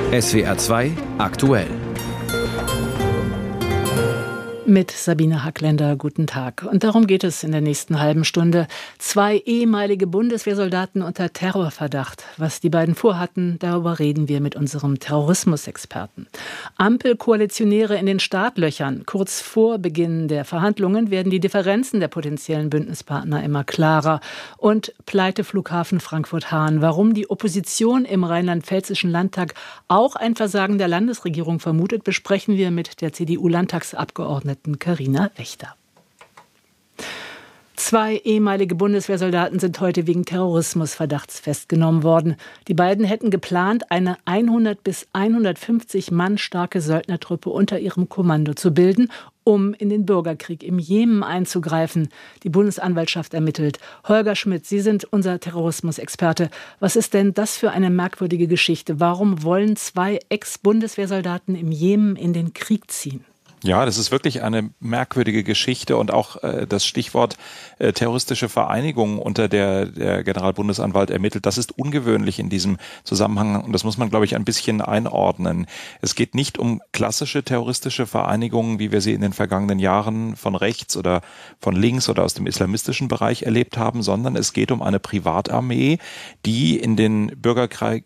SWR 2 aktuell. Mit Sabine Hackländer, guten Tag. Und darum geht es in der nächsten halben Stunde. 2 ehemalige Bundeswehrsoldaten unter Terrorverdacht. Was die beiden vorhatten, darüber reden wir mit unserem Terrorismusexperten. Ampelkoalitionäre in den Startlöchern. Kurz vor Beginn der Verhandlungen werden die Differenzen der potenziellen Bündnispartner immer klarer. Und Pleiteflughafen Frankfurt-Hahn. Warum die Opposition im rheinland-pfälzischen Landtag auch ein Versagen der Landesregierung vermutet, besprechen wir mit der CDU-Landtagsabgeordneten Carina Wächter. 2 ehemalige Bundeswehrsoldaten sind heute wegen Terrorismusverdachts festgenommen worden. Die beiden hätten geplant, eine 100 bis 150 Mann starke Söldnertruppe unter ihrem Kommando zu bilden, um in den Bürgerkrieg im Jemen einzugreifen. Die Bundesanwaltschaft ermittelt. Holger Schmidt, Sie sind unser Terrorismusexperte. Was ist denn das für eine merkwürdige Geschichte? Warum wollen 2 Ex-Bundeswehrsoldaten im Jemen in den Krieg ziehen? Ja, das ist wirklich eine merkwürdige Geschichte und auch das Stichwort terroristische Vereinigung, unter der Generalbundesanwalt ermittelt, das ist ungewöhnlich in diesem Zusammenhang und das muss man, glaube ich, ein bisschen einordnen. Es geht nicht um klassische terroristische Vereinigungen, wie wir sie in den vergangenen Jahren von rechts oder von links oder aus dem islamistischen Bereich erlebt haben, sondern es geht um eine Privatarmee, die in den Bürgerkrieg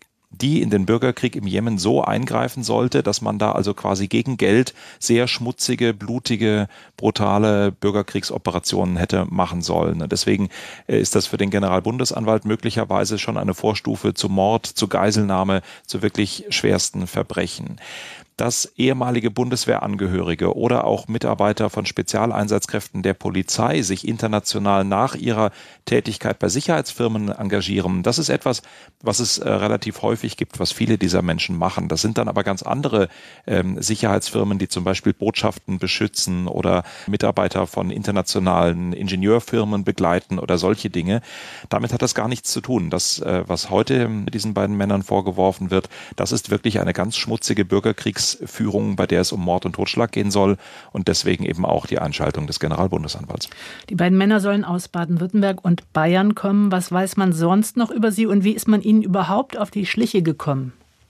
im Jemen so eingreifen sollte, dass man da also quasi gegen Geld sehr schmutzige, blutige, brutale Bürgerkriegsoperationen hätte machen sollen. Und deswegen ist das für den Generalbundesanwalt möglicherweise schon eine Vorstufe zu Mord, zu Geiselnahme, zu wirklich schwersten Verbrechen. Dass ehemalige Bundeswehrangehörige oder auch Mitarbeiter von Spezialeinsatzkräften der Polizei sich international nach ihrer Tätigkeit bei Sicherheitsfirmen engagieren, das ist etwas, was es relativ häufig gibt, was viele dieser Menschen machen. Das sind dann aber ganz andere Sicherheitsfirmen, die zum Beispiel Botschaften beschützen oder Mitarbeiter von internationalen Ingenieurfirmen begleiten oder solche Dinge. Damit hat das gar nichts zu tun. Das, was heute diesen beiden Männern vorgeworfen wird, das ist wirklich eine ganz schmutzige Bürgerkriegsführung, bei der es um Mord und Totschlag gehen soll und deswegen eben auch die Einschaltung des Generalbundesanwalts. Die beiden Männer sollen aus Baden-Württemberg und Bayern kommen. Was weiß man sonst noch über sie und wie ist man ihnen überhaupt auf die Schliche gekommen?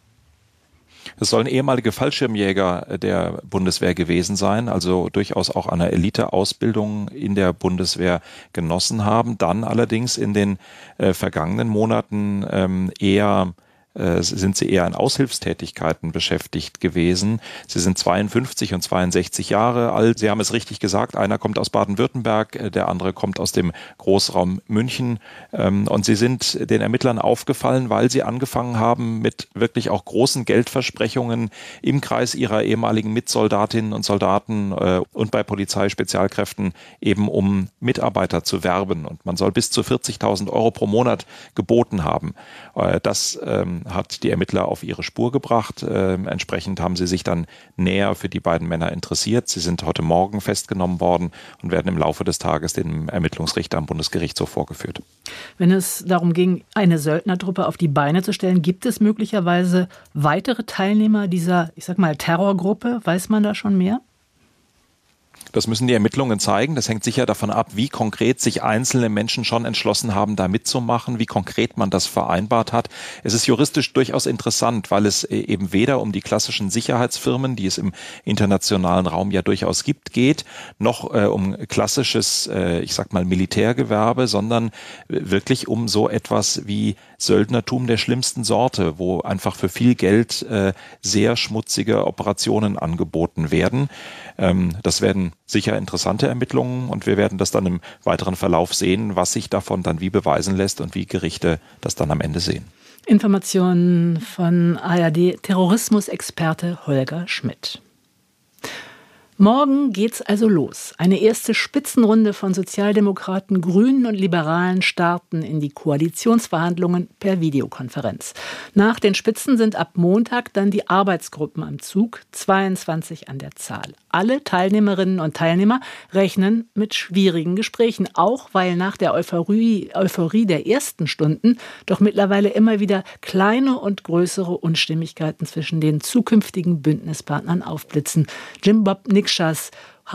Es sollen ehemalige Fallschirmjäger der Bundeswehr gewesen sein, also durchaus auch eine Eliteausbildung in der Bundeswehr genossen haben, dann allerdings in den vergangenen Monaten sind sie eher in Aushilfstätigkeiten beschäftigt gewesen. Sie sind 52 und 62 Jahre alt. Sie haben es richtig gesagt, einer kommt aus Baden-Württemberg, der andere kommt aus dem Großraum München. Und sie sind den Ermittlern aufgefallen, weil sie angefangen haben mit wirklich auch großen Geldversprechungen im Kreis ihrer ehemaligen Mitsoldatinnen und Soldaten und bei Polizeispezialkräften eben um Mitarbeiter zu werben. Und man soll bis zu 40.000 Euro pro Monat geboten haben. Das hat die Ermittler auf ihre Spur gebracht. Entsprechend haben sie sich dann näher für die beiden Männer interessiert. Sie sind heute Morgen festgenommen worden und werden im Laufe des Tages dem Ermittlungsrichter am Bundesgerichtshof vorgeführt. Wenn es darum ging, eine Söldnertruppe auf die Beine zu stellen, gibt es möglicherweise weitere Teilnehmer dieser, Terrorgruppe? Weiß man da schon mehr? Das müssen die Ermittlungen zeigen. Das hängt sicher davon ab, wie konkret sich einzelne Menschen schon entschlossen haben, da mitzumachen, wie konkret man das vereinbart hat. Es ist juristisch durchaus interessant, weil es eben weder um die klassischen Sicherheitsfirmen, die es im internationalen Raum ja durchaus gibt, geht, noch um klassisches, Militärgewerbe, sondern wirklich um so etwas wie Söldnertum der schlimmsten Sorte, wo einfach für viel Geld sehr schmutzige Operationen angeboten werden. Das werden sicher interessante Ermittlungen und wir werden das dann im weiteren Verlauf sehen, was sich davon dann wie beweisen lässt und wie Gerichte das dann am Ende sehen. Informationen von ARD-Terrorismusexperte Holger Schmidt. Morgen geht's also los. Eine erste Spitzenrunde von Sozialdemokraten, Grünen und Liberalen starten in die Koalitionsverhandlungen per Videokonferenz. Nach den Spitzen sind ab Montag dann die Arbeitsgruppen am Zug, 22 an der Zahl. Alle Teilnehmerinnen und Teilnehmer rechnen mit schwierigen Gesprächen, auch weil nach der Euphorie der ersten Stunden doch mittlerweile immer wieder kleine und größere Unstimmigkeiten zwischen den zukünftigen Bündnispartnern aufblitzen. Jim Bob Nick Nikschas,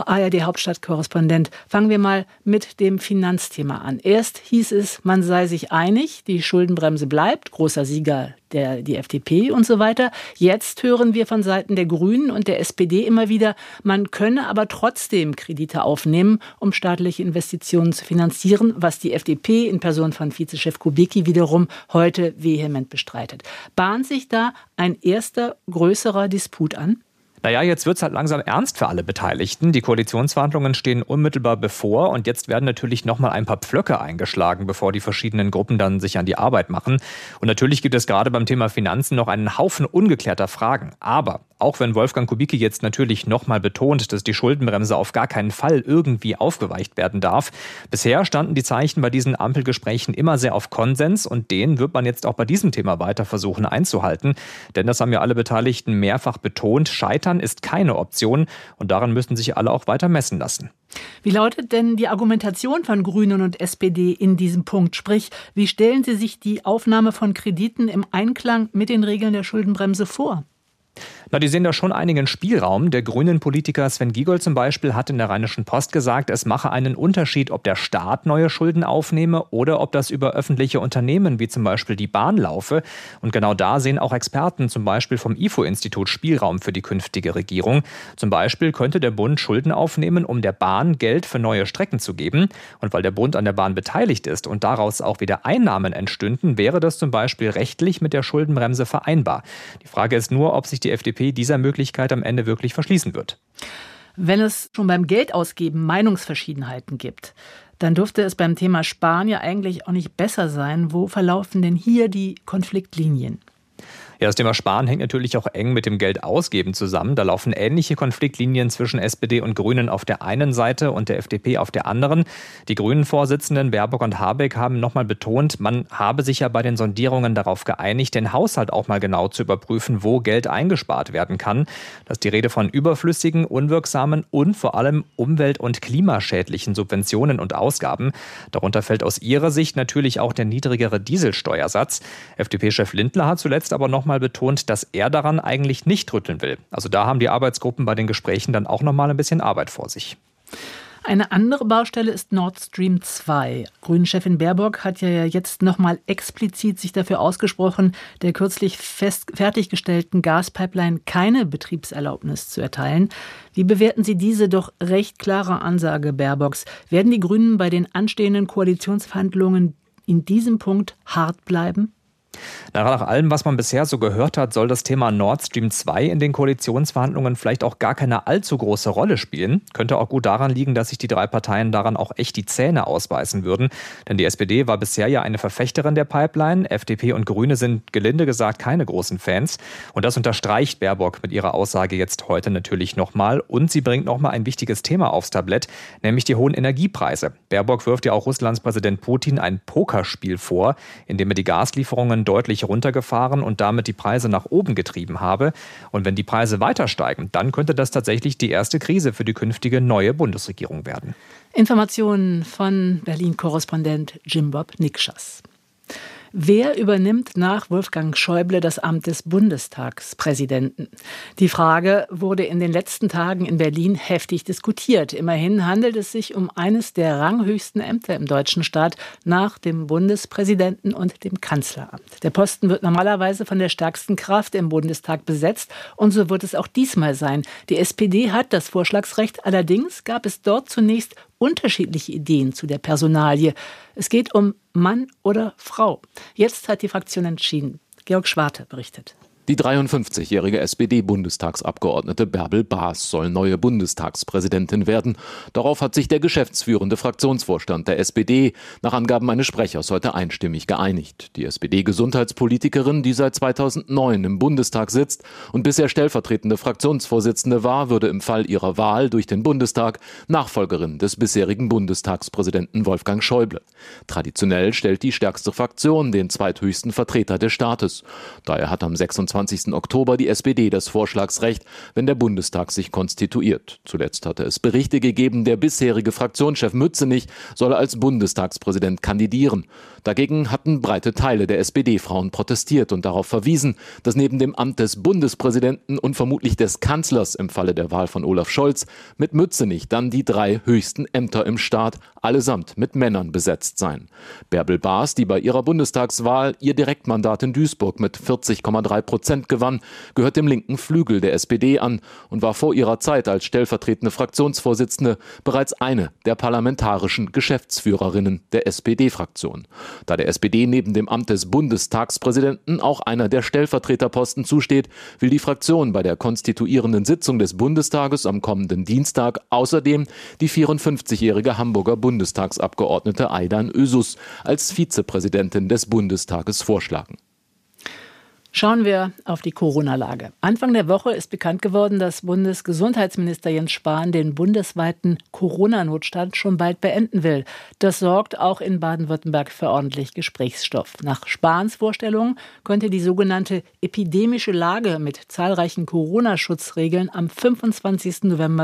ARD-Hauptstadtkorrespondent. Fangen wir mal mit dem Finanzthema an. Erst hieß es, man sei sich einig, die Schuldenbremse bleibt, großer Sieger die FDP und so weiter. Jetzt hören wir von Seiten der Grünen und der SPD immer wieder, man könne aber trotzdem Kredite aufnehmen, um staatliche Investitionen zu finanzieren, was die FDP in Person von Vizechef Kubicki wiederum heute vehement bestreitet. Bahnt sich da ein erster größerer Disput an? Naja, jetzt wird's halt langsam ernst für alle Beteiligten. Die Koalitionsverhandlungen stehen unmittelbar bevor und jetzt werden natürlich nochmal ein paar Pflöcke eingeschlagen, bevor die verschiedenen Gruppen dann sich an die Arbeit machen. Und natürlich gibt es gerade beim Thema Finanzen noch einen Haufen ungeklärter Fragen. Aber auch wenn Wolfgang Kubicki jetzt natürlich nochmal betont, dass die Schuldenbremse auf gar keinen Fall irgendwie aufgeweicht werden darf, bisher standen die Zeichen bei diesen Ampelgesprächen immer sehr auf Konsens und den wird man jetzt auch bei diesem Thema weiter versuchen einzuhalten. Denn das haben ja alle Beteiligten mehrfach betont, Scheitern ist keine Option und daran müssen sich alle auch weiter messen lassen. Wie lautet denn die Argumentation von Grünen und SPD in diesem Punkt? Sprich, wie stellen Sie sich die Aufnahme von Krediten im Einklang mit den Regeln der Schuldenbremse vor? Na, die sehen da schon einigen Spielraum. Der Grünen-Politiker Sven Giegold zum Beispiel hat in der Rheinischen Post gesagt, es mache einen Unterschied, ob der Staat neue Schulden aufnehme oder ob das über öffentliche Unternehmen wie zum Beispiel die Bahn laufe. Und genau da sehen auch Experten zum Beispiel vom IFO-Institut Spielraum für die künftige Regierung. Zum Beispiel könnte der Bund Schulden aufnehmen, um der Bahn Geld für neue Strecken zu geben. Und weil der Bund an der Bahn beteiligt ist und daraus auch wieder Einnahmen entstünden, wäre das zum Beispiel rechtlich mit der Schuldenbremse vereinbar. Die Frage ist nur, ob sich die FDP dieser Möglichkeit am Ende wirklich verschließen wird. Wenn es schon beim Geldausgeben Meinungsverschiedenheiten gibt, dann dürfte es beim Thema Sparen ja eigentlich auch nicht besser sein. Wo verlaufen denn hier die Konfliktlinien? Ja, das Thema Sparen hängt natürlich auch eng mit dem Geldausgeben zusammen. Da laufen ähnliche Konfliktlinien zwischen SPD und Grünen auf der einen Seite und der FDP auf der anderen. Die Grünen-Vorsitzenden Baerbock und Habeck haben nochmal betont, man habe sich ja bei den Sondierungen darauf geeinigt, den Haushalt auch mal genau zu überprüfen, wo Geld eingespart werden kann. Da ist die Rede von überflüssigen, unwirksamen und vor allem umwelt- und klimaschädlichen Subventionen und Ausgaben. Darunter fällt aus ihrer Sicht natürlich auch der niedrigere Dieselsteuersatz. FDP-Chef Lindner hat zuletzt aber nochmal betont, dass er daran eigentlich nicht rütteln will. Also da haben die Arbeitsgruppen bei den Gesprächen dann auch nochmal ein bisschen Arbeit vor sich. Eine andere Baustelle ist Nord Stream 2. Grünen-Chefin Baerbock hat ja jetzt nochmal explizit sich dafür ausgesprochen, der kürzlich fertiggestellten Gaspipeline keine Betriebserlaubnis zu erteilen. Wie bewerten Sie diese doch recht klare Ansage Baerbocks? Werden die Grünen bei den anstehenden Koalitionsverhandlungen in diesem Punkt hart bleiben? Nach allem, was man bisher so gehört hat, soll das Thema Nord Stream 2 in den Koalitionsverhandlungen vielleicht auch gar keine allzu große Rolle spielen. Könnte auch gut daran liegen, dass sich die drei Parteien daran auch echt die Zähne ausbeißen würden. Denn die SPD war bisher ja eine Verfechterin der Pipeline. FDP und Grüne sind gelinde gesagt keine großen Fans. Und das unterstreicht Baerbock mit ihrer Aussage jetzt heute natürlich nochmal. Und sie bringt nochmal ein wichtiges Thema aufs Tablett, nämlich die hohen Energiepreise. Baerbock wirft ja auch Russlands Präsident Putin ein Pokerspiel vor, in dem er die Gaslieferungen deutlich runtergefahren und damit die Preise nach oben getrieben habe. Und wenn die Preise weiter steigen, dann könnte das tatsächlich die erste Krise für die künftige neue Bundesregierung werden. Informationen von Berlin-Korrespondent Jim-Bob Nikschas. Wer übernimmt nach Wolfgang Schäuble das Amt des Bundestagspräsidenten? Die Frage wurde in den letzten Tagen in Berlin heftig diskutiert. Immerhin handelt es sich um eines der ranghöchsten Ämter im deutschen Staat nach dem Bundespräsidenten und dem Kanzleramt. Der Posten wird normalerweise von der stärksten Kraft im Bundestag besetzt und so wird es auch diesmal sein. Die SPD hat das Vorschlagsrecht, allerdings gab es dort zunächst unterschiedliche Ideen zu der Personalie. Es geht um Mann oder Frau. Jetzt hat die Fraktion entschieden. Georg Schwarte berichtet. Die 53-jährige SPD-Bundestagsabgeordnete Bärbel Baas soll neue Bundestagspräsidentin werden. Darauf hat sich der geschäftsführende Fraktionsvorstand der SPD nach Angaben eines Sprechers heute einstimmig geeinigt. Die SPD-Gesundheitspolitikerin, die seit 2009 im Bundestag sitzt und bisher stellvertretende Fraktionsvorsitzende war, würde im Fall ihrer Wahl durch den Bundestag Nachfolgerin des bisherigen Bundestagspräsidenten Wolfgang Schäuble. Traditionell stellt die stärkste Fraktion den zweithöchsten Vertreter des Staates. Daher hat am 26. 22. Oktober die SPD das Vorschlagsrecht, wenn der Bundestag sich konstituiert. Zuletzt hatte es Berichte gegeben, der bisherige Fraktionschef Mützenich solle als Bundestagspräsident kandidieren. Dagegen hatten breite Teile der SPD-Frauen protestiert und darauf verwiesen, dass neben dem Amt des Bundespräsidenten und vermutlich des Kanzlers im Falle der Wahl von Olaf Scholz mit Mützenich dann die 3 höchsten Ämter im Staat allesamt mit Männern besetzt seien. Bärbel Baas, die bei ihrer Bundestagswahl ihr Direktmandat in Duisburg mit 40,3% gewann, gehört dem linken Flügel der SPD an und war vor ihrer Zeit als stellvertretende Fraktionsvorsitzende bereits eine der parlamentarischen Geschäftsführerinnen der SPD-Fraktion. Da der SPD neben dem Amt des Bundestagspräsidenten auch einer der Stellvertreterposten zusteht, will die Fraktion bei der konstituierenden Sitzung des Bundestages am kommenden Dienstag außerdem die 54-jährige Hamburger Bundestagsabgeordnete Aydan Özus als Vizepräsidentin des Bundestages vorschlagen. Schauen wir auf die Corona-Lage. Anfang der Woche ist bekannt geworden, dass Bundesgesundheitsminister Jens Spahn den bundesweiten Corona-Notstand schon bald beenden will. Das sorgt auch in Baden-Württemberg für ordentlich Gesprächsstoff. Nach Spahns Vorstellung könnte die sogenannte epidemische Lage mit zahlreichen Corona-Schutzregeln am 25. November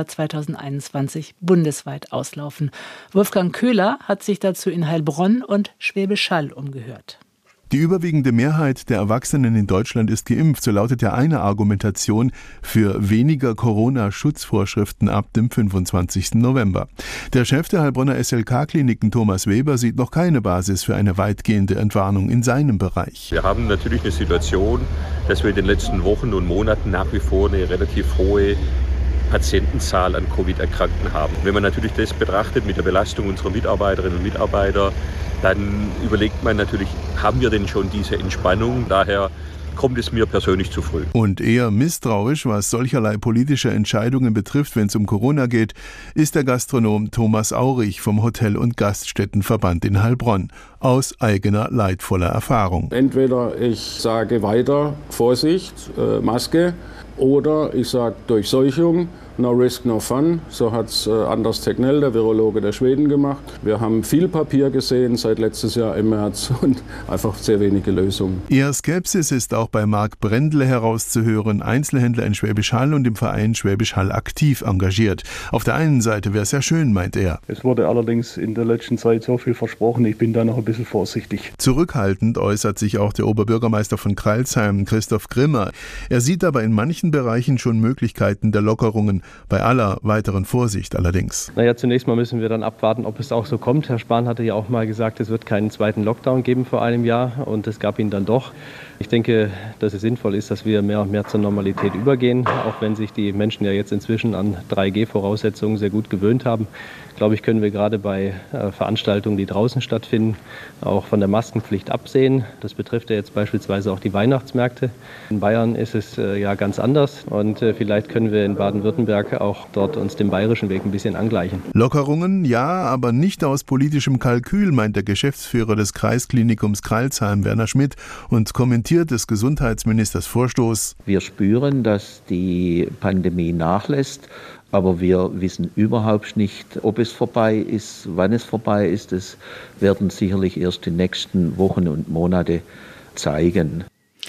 2021 bundesweit auslaufen. Wolfgang Köhler hat sich dazu in Heilbronn und Schwäbisch Hall umgehört. Die überwiegende Mehrheit der Erwachsenen in Deutschland ist geimpft, so lautet ja eine Argumentation für weniger Corona-Schutzvorschriften ab dem 25. November. Der Chef der Heilbronner SLK-Kliniken, Thomas Weber, sieht noch keine Basis für eine weitgehende Entwarnung in seinem Bereich. Wir haben natürlich eine Situation, dass wir in den letzten Wochen und Monaten nach wie vor eine relativ hohe Patientenzahl an Covid-Erkrankten haben. Wenn man natürlich das betrachtet mit der Belastung unserer Mitarbeiterinnen und Mitarbeiter, dann überlegt man natürlich, haben wir denn schon diese Entspannung? Daher kommt es mir persönlich zu früh. Und eher misstrauisch, was solcherlei politische Entscheidungen betrifft, wenn es um Corona geht, ist der Gastronom Thomas Aurich vom Hotel- und Gaststättenverband in Heilbronn aus eigener leidvoller Erfahrung. Entweder ich sage weiter, Vorsicht, Maske, oder ich sage Durchseuchung, no risk, no fun. So hat es Anders Tegnell, der Virologe der Schweden, gemacht. Wir haben viel Papier gesehen seit letztes Jahr im März und einfach sehr wenige Lösungen. Eher Skepsis ist auch bei Marc Brendle herauszuhören, Einzelhändler in Schwäbisch Hall und im Verein Schwäbisch Hall aktiv engagiert. Auf der einen Seite wäre es ja schön, meint er. Es wurde allerdings in der letzten Zeit so viel versprochen, ich bin da noch ein bisschen vorsichtig. Zurückhaltend äußert sich auch der Oberbürgermeister von Crailsheim, Christoph Grimmer. Er sieht aber in manchen Bereichen schon Möglichkeiten der Lockerungen, bei aller weiteren Vorsicht allerdings. Zunächst mal müssen wir dann abwarten, ob es auch so kommt. Herr Spahn hatte ja auch mal gesagt, es wird keinen zweiten Lockdown geben vor einem Jahr und es gab ihn dann doch. Ich denke, dass es sinnvoll ist, dass wir mehr und mehr zur Normalität übergehen, auch wenn sich die Menschen ja jetzt inzwischen an 3G-Voraussetzungen sehr gut gewöhnt haben. Glaube ich, können wir gerade bei Veranstaltungen, die draußen stattfinden, auch von der Maskenpflicht absehen. Das betrifft ja jetzt beispielsweise auch die Weihnachtsmärkte. In Bayern ist es ja ganz anders und vielleicht können wir in Baden-Württemberg auch dort uns dem bayerischen Weg ein bisschen angleichen. Lockerungen, ja, aber nicht aus politischem Kalkül, meint der Geschäftsführer des Kreisklinikums Crailsheim, Werner Schmidt, und kommentiert des Gesundheitsministers Vorstoß. Wir spüren, dass die Pandemie nachlässt. Aber wir wissen überhaupt nicht, ob es vorbei ist, wann es vorbei ist. Das werden sicherlich erst die nächsten Wochen und Monate zeigen.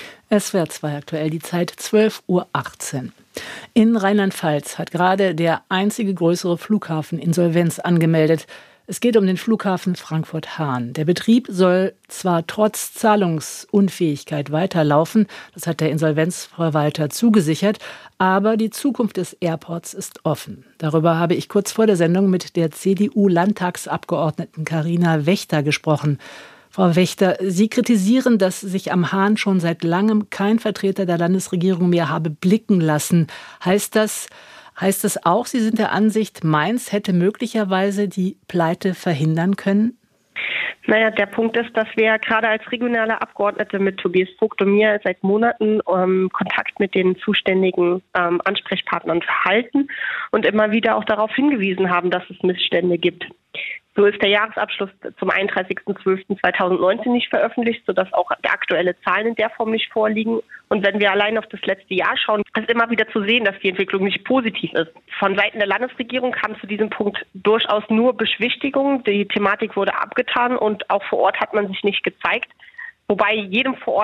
SWR 2 aktuell, die Zeit 12:18 Uhr. In Rheinland-Pfalz hat gerade der einzige größere Flughafen Insolvenz angemeldet. Es geht um den Flughafen Frankfurt-Hahn. Der Betrieb soll zwar trotz Zahlungsunfähigkeit weiterlaufen, das hat der Insolvenzverwalter zugesichert, aber die Zukunft des Airports ist offen. Darüber habe ich kurz vor der Sendung mit der CDU-Landtagsabgeordneten Carina Wächter gesprochen. Frau Wächter, Sie kritisieren, dass sich am Hahn schon seit langem kein Vertreter der Landesregierung mehr habe blicken lassen. Heißt das auch, Sie sind der Ansicht, Mainz hätte möglicherweise die Pleite verhindern können? Der Punkt ist, dass wir gerade als regionale Abgeordnete mit Tobias Vogt und mir seit Monaten Kontakt mit den zuständigen Ansprechpartnern halten und immer wieder auch darauf hingewiesen haben, dass es Missstände gibt. So ist der Jahresabschluss zum 31.12.2019 nicht veröffentlicht, sodass auch aktuelle Zahlen in der Form nicht vorliegen. Und wenn wir allein auf das letzte Jahr schauen, ist immer wieder zu sehen, dass die Entwicklung nicht positiv ist. Von Seiten der Landesregierung kam zu diesem Punkt durchaus nur Beschwichtigung. Die Thematik wurde abgetan und auch vor Ort hat man sich nicht gezeigt. Wobei jedem vor Ort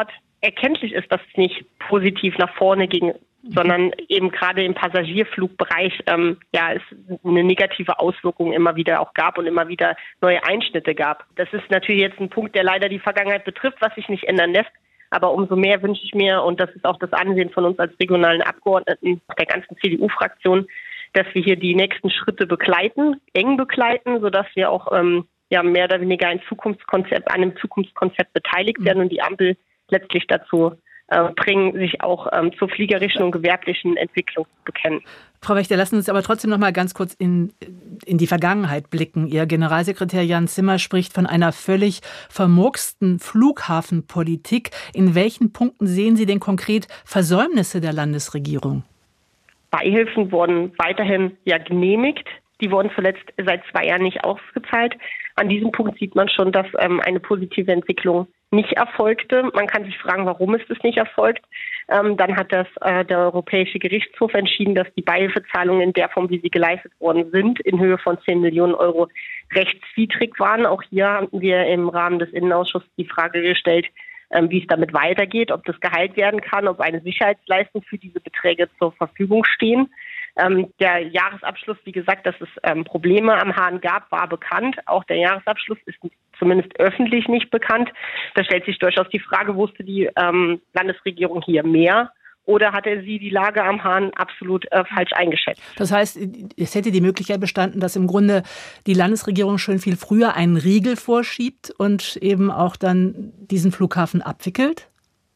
erkenntlich ist, dass es nicht positiv nach vorne ging, sondern eben gerade im Passagierflugbereich es eine negative Auswirkung immer wieder auch gab und immer wieder neue Einschnitte gab. Das ist natürlich jetzt ein Punkt, der leider die Vergangenheit betrifft, was sich nicht ändern lässt. Aber umso mehr wünsche ich mir, und das ist auch das Ansehen von uns als regionalen Abgeordneten, der ganzen CDU-Fraktion, dass wir hier die nächsten Schritte eng begleiten, sodass wir auch mehr oder weniger an einem Zukunftskonzept beteiligt werden und die Ampel letztlich dazu bringen, sich auch zur fliegerischen und gewerblichen Entwicklung zu bekennen. Frau Wächter, lassen Sie uns aber trotzdem noch mal ganz kurz in die Vergangenheit blicken. Ihr Generalsekretär Jan Zimmer spricht von einer völlig vermurksten Flughafenpolitik. In welchen Punkten sehen Sie denn konkret Versäumnisse der Landesregierung? Beihilfen wurden weiterhin genehmigt. Die wurden zuletzt seit 2 Jahren nicht ausgezahlt. An diesem Punkt sieht man schon, dass eine positive Entwicklung nicht erfolgte. Man kann sich fragen, warum ist es nicht erfolgt. Dann hat der Europäische Gerichtshof entschieden, dass die Beihilfezahlungen in der Form, wie sie geleistet worden sind, in Höhe von 10 Millionen Euro rechtswidrig waren. Auch hier haben wir im Rahmen des Innenausschusses die Frage gestellt, wie es damit weitergeht, ob das geheilt werden kann, ob eine Sicherheitsleistung für diese Beträge zur Verfügung stehen. Der Jahresabschluss, wie gesagt, dass es Probleme am Hahn gab, war bekannt. Auch der Jahresabschluss ist zumindest öffentlich nicht bekannt. Da stellt sich durchaus die Frage, wusste die Landesregierung hier mehr oder hatte sie die Lage am Hahn absolut falsch eingeschätzt? Das heißt, es hätte die Möglichkeit bestanden, dass im Grunde die Landesregierung schon viel früher einen Riegel vorschiebt und eben auch dann diesen Flughafen abwickelt?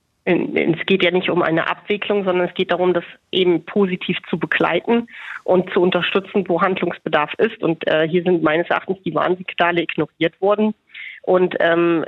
Es geht ja nicht um eine Abwicklung, sondern es geht darum, das eben positiv zu begleiten und zu unterstützen, wo Handlungsbedarf ist. Und hier sind meines Erachtens die Warnsignale ignoriert worden und im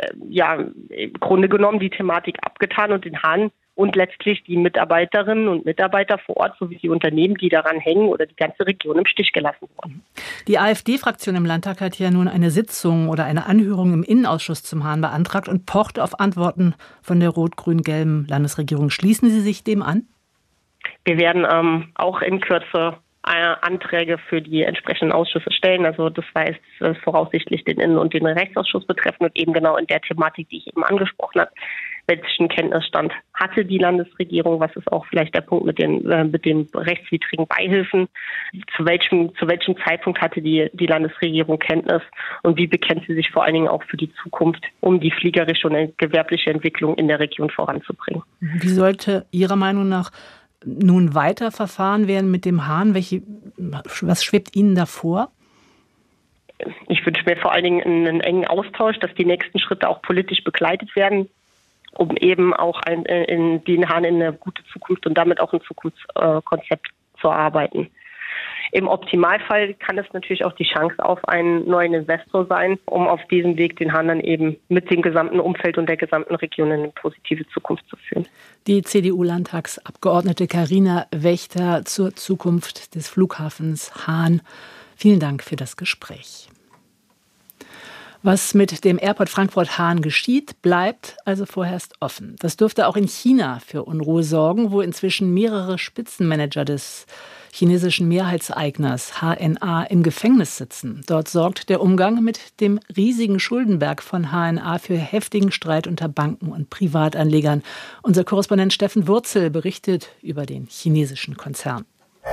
Grunde genommen die Thematik abgetan und den Hahn und letztlich die Mitarbeiterinnen und Mitarbeiter vor Ort sowie die Unternehmen, die daran hängen oder die ganze Region im Stich gelassen worden. Die AfD-Fraktion im Landtag hat ja nun eine Sitzung oder eine Anhörung im Innenausschuss zum Hahn beantragt und pocht auf Antworten von der rot-grün-gelben Landesregierung. Schließen Sie sich dem an? Wir werden auch in Kürze Anträge für die entsprechenden Ausschüsse stellen. Also das heißt voraussichtlich den Innen- und den Rechtsausschuss betreffen und eben genau in der Thematik, die ich eben angesprochen habe. Welchen Kenntnisstand hatte die Landesregierung? Was ist auch vielleicht der Punkt mit den rechtswidrigen Beihilfen? Zu welchem Zeitpunkt hatte die Landesregierung Kenntnis? Und wie bekennt sie sich vor allen Dingen auch für die Zukunft, um die fliegerische und gewerbliche Entwicklung in der Region voranzubringen? Wie sollte Ihrer Meinung nach nun weiter verfahren werden mit dem Hahn? Was schwebt Ihnen da vor? Ich wünsche mir vor allen Dingen einen engen Austausch, dass die nächsten Schritte auch politisch begleitet werden, um eben auch in den Hahn in eine gute Zukunft und damit auch ein Zukunftskonzept zu erarbeiten. Im Optimalfall kann es natürlich auch die Chance auf einen neuen Investor sein, um auf diesem Weg den Hahn dann eben mit dem gesamten Umfeld und der gesamten Region in eine positive Zukunft zu führen. Die CDU-Landtagsabgeordnete Carina Wächter zur Zukunft des Flughafens Hahn. Vielen Dank für das Gespräch. Was mit dem Airport Frankfurt-Hahn geschieht, bleibt also vorerst offen. Das dürfte auch in China für Unruhe sorgen, wo inzwischen mehrere Spitzenmanager des chinesischen Mehrheitseigners HNA im Gefängnis sitzen. Dort sorgt der Umgang mit dem riesigen Schuldenberg von HNA für heftigen Streit unter Banken und Privatanlegern. Unser Korrespondent Steffen Wurzel berichtet über den chinesischen Konzern.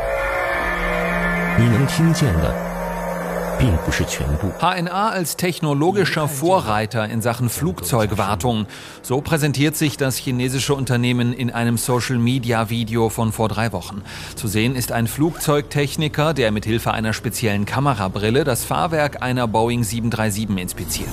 HNA als technologischer Vorreiter in Sachen Flugzeugwartung. So präsentiert sich das chinesische Unternehmen in einem Social-Media-Video von vor 3 Wochen. Zu sehen ist ein Flugzeugtechniker, der mit Hilfe einer speziellen Kamerabrille das Fahrwerk einer Boeing 737 inspiziert.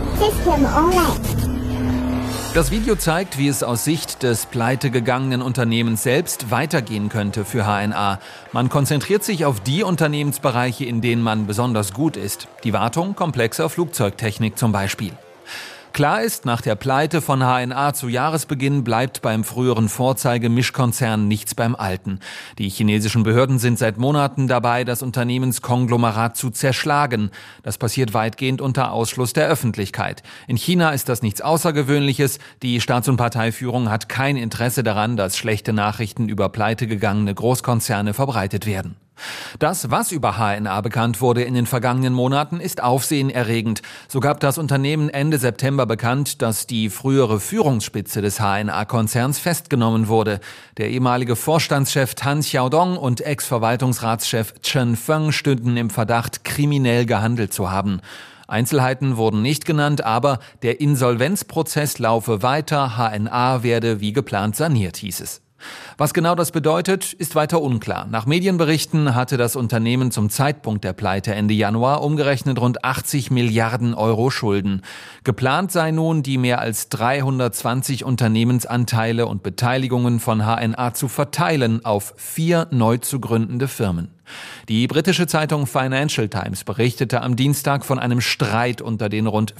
Das Video zeigt, wie es aus Sicht des pleitegegangenen Unternehmens selbst weitergehen könnte für HNA. Man konzentriert sich auf die Unternehmensbereiche, in denen man besonders gut ist. Die Wartung komplexer Flugzeugtechnik zum Beispiel. Klar ist, nach der Pleite von HNA zu Jahresbeginn bleibt beim früheren Vorzeige-Mischkonzern nichts beim Alten. Die chinesischen Behörden sind seit Monaten dabei, das Unternehmenskonglomerat zu zerschlagen. Das passiert weitgehend unter Ausschluss der Öffentlichkeit. In China ist das nichts Außergewöhnliches. Die Staats- und Parteiführung hat kein Interesse daran, dass schlechte Nachrichten über pleitegegangene Großkonzerne verbreitet werden. Das, was über HNA bekannt wurde in den vergangenen Monaten, ist aufsehenerregend. So gab das Unternehmen Ende September bekannt, dass die frühere Führungsspitze des HNA-Konzerns festgenommen wurde. Der ehemalige Vorstandschef Tan Xiaodong und Ex-Verwaltungsratschef Chen Feng stünden im Verdacht, kriminell gehandelt zu haben. Einzelheiten wurden nicht genannt, aber der Insolvenzprozess laufe weiter, HNA werde wie geplant saniert, hieß es. Was genau das bedeutet, ist weiter unklar. Nach Medienberichten hatte das Unternehmen zum Zeitpunkt der Pleite Ende Januar umgerechnet rund 80 Milliarden Euro Schulden. Geplant sei nun, die mehr als 320 Unternehmensanteile und Beteiligungen von HNA zu verteilen auf 4 neu zu gründende Firmen. Die britische Zeitung Financial Times berichtete am Dienstag von einem Streit unter den rund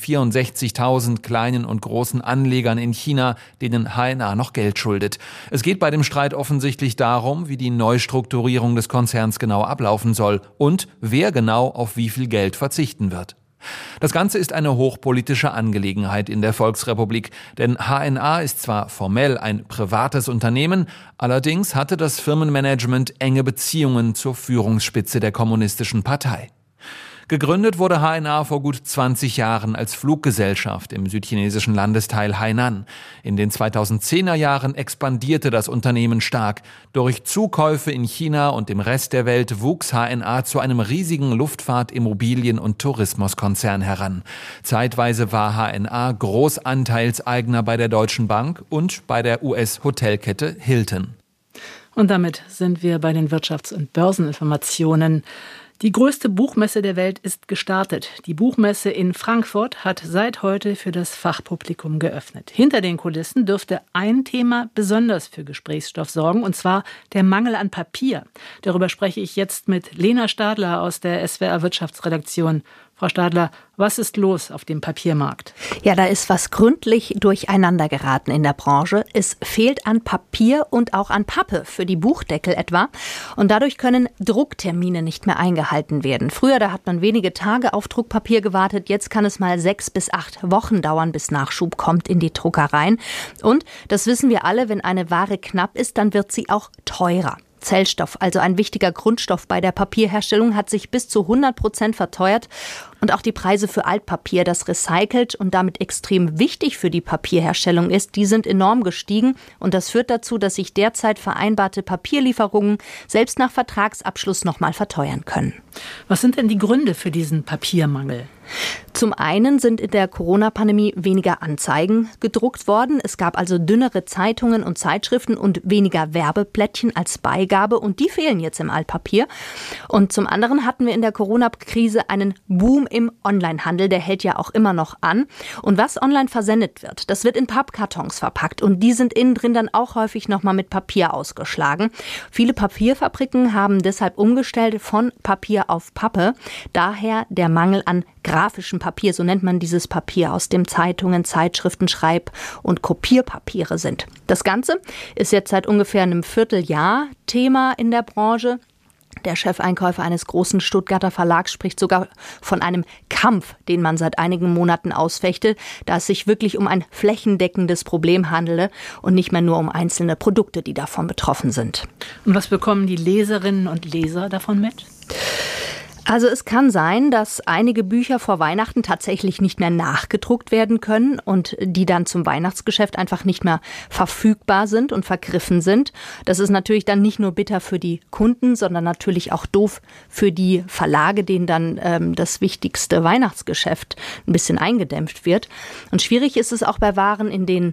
64.000 kleinen und großen Anlegern in China, denen HNA noch Geld schuldet. Es geht bei dem Streit offensichtlich darum, wie die Neustrukturierung des Konzerns genau ablaufen soll und wer genau auf wie viel Geld verzichten wird. Das Ganze ist eine hochpolitische Angelegenheit in der Volksrepublik, denn HNA ist zwar formell ein privates Unternehmen, allerdings hatte das Firmenmanagement enge Beziehungen zur Führungsspitze der Kommunistischen Partei. Gegründet wurde HNA vor gut 20 Jahren als Fluggesellschaft im südchinesischen Landesteil Hainan. In den 2010er Jahren expandierte das Unternehmen stark. Durch Zukäufe in China und dem Rest der Welt wuchs HNA zu einem riesigen Luftfahrt-, Immobilien- und Tourismuskonzern heran. Zeitweise war HNA Großanteilseigner bei der Deutschen Bank und bei der US-Hotelkette Hilton. Und damit sind wir bei den Wirtschafts- und Börseninformationen. Die größte Buchmesse der Welt ist gestartet. Die Buchmesse in Frankfurt hat seit heute für das Fachpublikum geöffnet. Hinter den Kulissen dürfte ein Thema besonders für Gesprächsstoff sorgen, und zwar der Mangel an Papier. Darüber spreche ich jetzt mit Lena Stadler aus der SWR Wirtschaftsredaktion. Frau Stadler, was ist los auf dem Papiermarkt? Ja, da ist was gründlich durcheinander geraten in der Branche. Es fehlt an Papier und auch an Pappe für die Buchdeckel etwa. Und dadurch können Drucktermine nicht mehr eingehalten werden. Früher, da hat man wenige Tage auf Druckpapier gewartet. Jetzt kann es mal 6 bis 8 Wochen dauern, bis Nachschub kommt in die Druckereien. Und das wissen wir alle, wenn eine Ware knapp ist, dann wird sie auch teurer. Zellstoff, also ein wichtiger Grundstoff bei der Papierherstellung, hat sich bis zu 100% verteuert. Und auch die Preise für Altpapier, das recycelt und damit extrem wichtig für die Papierherstellung ist, die sind enorm gestiegen. Und das führt dazu, dass sich derzeit vereinbarte Papierlieferungen selbst nach Vertragsabschluss nochmal verteuern können. Was sind denn die Gründe für diesen Papiermangel? Zum einen sind in der Corona-Pandemie weniger Anzeigen gedruckt worden. Es gab also dünnere Zeitungen und Zeitschriften und weniger Werbeplättchen als Beigabe. Und die fehlen jetzt im Altpapier. Und zum anderen hatten wir in der Corona-Krise einen Boom im Onlinehandel. Der hält ja auch immer noch an. Und was online versendet wird, das wird in Pappkartons verpackt. Und die sind innen drin dann auch häufig nochmal mit Papier ausgeschlagen. Viele Papierfabriken haben deshalb umgestellt von Papier auf Pappe. Daher der Mangel an grafischem Papier, so nennt man dieses Papier, aus dem Zeitungen, Zeitschriften, Schreib- und Kopierpapiere sind. Das Ganze ist jetzt seit ungefähr einem Vierteljahr Thema in der Branche. Der Chefeinkäufer eines großen Stuttgarter Verlags spricht sogar von einem Kampf, den man seit einigen Monaten ausfechtet, da es sich wirklich um ein flächendeckendes Problem handele und nicht mehr nur um einzelne Produkte, die davon betroffen sind. Und was bekommen die Leserinnen und Leser davon mit? Also es kann sein, dass einige Bücher vor Weihnachten tatsächlich nicht mehr nachgedruckt werden können und die dann zum Weihnachtsgeschäft einfach nicht mehr verfügbar sind und vergriffen sind. Das ist natürlich dann nicht nur bitter für die Kunden, sondern natürlich auch doof für die Verlage, denen dann das wichtigste Weihnachtsgeschäft ein bisschen eingedämpft wird. Und schwierig ist es auch bei Waren, in denen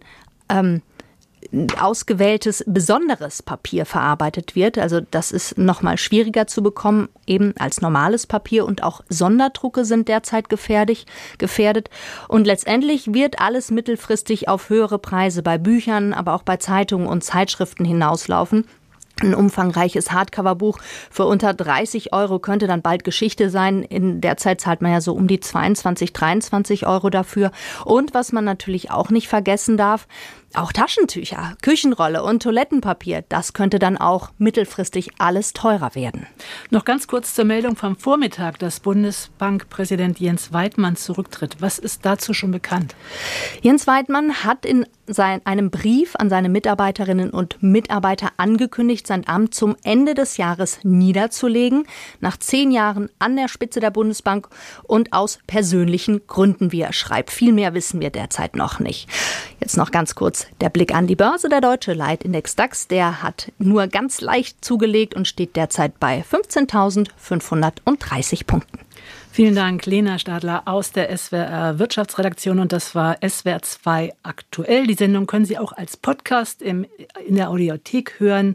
ausgewähltes, besonderes Papier verarbeitet wird. Also das ist nochmal schwieriger zu bekommen, eben als normales Papier, und auch Sonderdrucke sind derzeit gefährdet. Und letztendlich wird alles mittelfristig auf höhere Preise bei Büchern, aber auch bei Zeitungen und Zeitschriften hinauslaufen. Ein umfangreiches Hardcover-Buch für unter 30 € könnte dann bald Geschichte sein. In der Zeit zahlt man ja so um die 22, 23 € dafür. Und was man natürlich auch nicht vergessen darf, Auch Taschentücher, Küchenrolle und Toilettenpapier, das könnte dann auch mittelfristig alles teurer werden. Noch ganz kurz zur Meldung vom Vormittag, dass Bundesbankpräsident Jens Weidmann zurücktritt. Was ist dazu schon bekannt? Jens Weidmann hat in einem Brief an seine Mitarbeiterinnen und Mitarbeiter angekündigt, sein Amt zum Ende des Jahres niederzulegen, nach 10 Jahren an der Spitze der Bundesbank und aus persönlichen Gründen, wie er schreibt. Viel mehr wissen wir derzeit noch nicht. Jetzt noch ganz kurz der Blick an die Börse. Der deutsche Leitindex DAX, der hat nur ganz leicht zugelegt und steht derzeit bei 15.530 Punkten. Vielen Dank, Lena Stadler aus der SWR Wirtschaftsredaktion, und das war SWR 2 aktuell. Die Sendung können Sie auch als Podcast in der Audiothek hören.